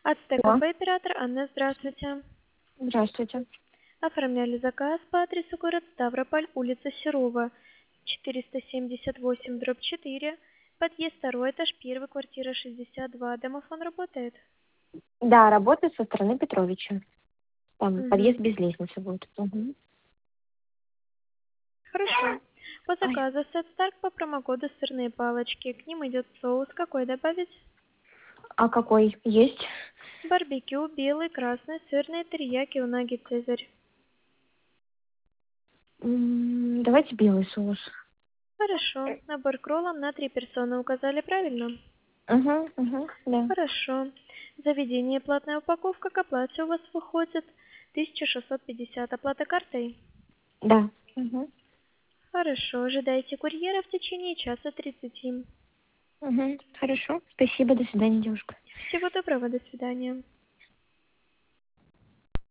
Ацтек Алло, кафе оператор Анна, здравствуйте. здравствуйте. Оформляли заказ по адресу город Ставрополь, улица Серова, 478/4, подъезд 2, этаж 1, квартира 62. Домофон работает? Да, работаю со стороны Петровича. Там подъезд Угу. без лестницы будет. Мгм. Хорошо. По Ой, заказу сет Старк по промокоду сырные палочки. К ним идет соус. Какой добавить? а какой есть? Барбекю, белый, красный, сырный, терияки, унаги, цезарь. Давайте белый соус. Хорошо. Набор к роллам на 3 персоны указали правильно? Угу, да. Хорошо. Заведение платная упаковка к оплате у вас выходит 1650. Оплата картой? Да. Угу. Хорошо. Ожидайте курьера в течение часа 30. Угу. Хорошо. Спасибо. До свидания, девушка. Всего доброго. До свидания.